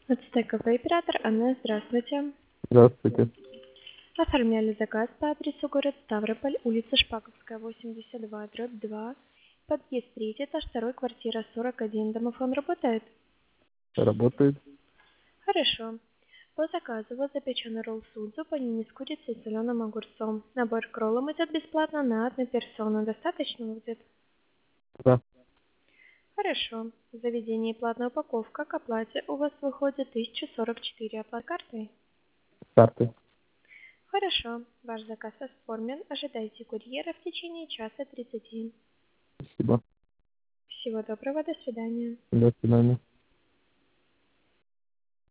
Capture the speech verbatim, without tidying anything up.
ОЦТКП оператор Анна, здравствуйте. Здравствуйте. Оформляли заказ по адресу город Ставрополь, улица Шпаковская, восемьдесят два, дробь два, подъезд третий, этаж второй, квартира сорок один. Домофон работает? Работает. Хорошо. По заказу у вас запеченный ролл судзу, панини с курицей и соленым огурцом. Набор к роллам идет бесплатно на одну персону. Достаточно будет? Да, Хорошо. В заведении платная упаковка к оплате у вас выходит тысяча сорок четыре. Оплата картой? карты. Хорошо. Ваш заказ оформлен. Ожидайте курьера в течение часа тридцати. Спасибо. Всего доброго. До свидания. До свидания.